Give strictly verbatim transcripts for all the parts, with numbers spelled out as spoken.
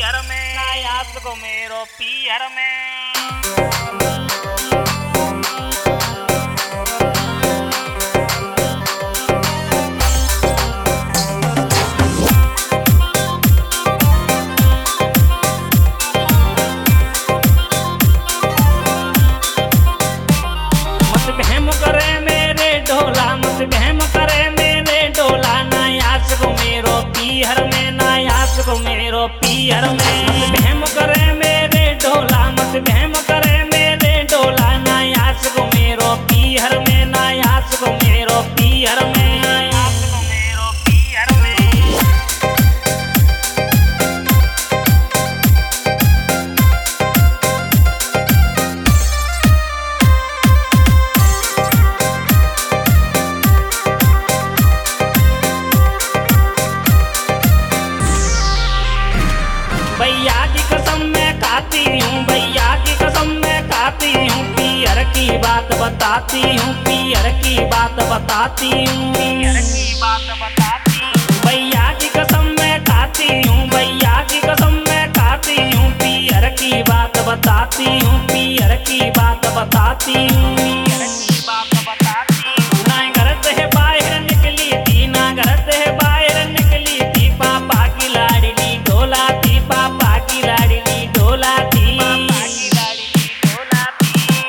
पीहर में नायास को मेरो पीहर में। मेरो पीहर में बहम करे मेरे डोला मत बहम करे मेरे डोला नायास को मेरो पीहर में नायास को मेरो पीहर में नायास को मेरो पीहर में। भैया की कसम मैं खाती हूँ भैया की कसम मैं खाती हूँ पीहर की बात बताती हूँ पीहर की बात बताती हूँ पीहर की बात बताती हूँ। भैया की कसम मैं खाती हूँ भैया की कसम मैं खाती हूँ पीहर की बात बताती हूँ पीहर की बात बताती हूँ पीहर की बात बताती हूँ। ना घर से बाहर निकली थी ना घर से बाहर निकली थी पापा की लाडली ढोला थी पापा की लाडली ढोला थी पापा की लाडली ढोला थी।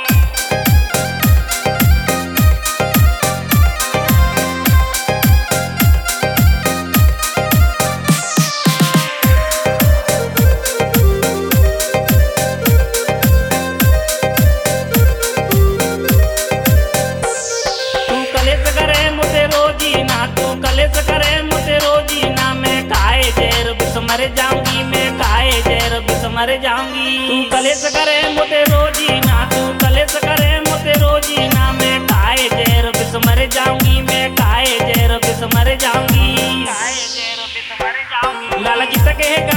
तू कलेस करे मुझे रोजी ना तू कलेस करे मुझे रोजी ना मैं खाए जहर बिस मर जाऊंगी मैं खाए जहर बिस मर जाऊंगी। तू कलेस करे मुझे रोजी ना तू कलेस करे मुझे रोजी ना मैं खाए जहर बिस मर जाऊंगी मैं खाए जहर बिस मर जाऊंगी खाए जहर बिस मर जाऊंगी। लाला जी तक है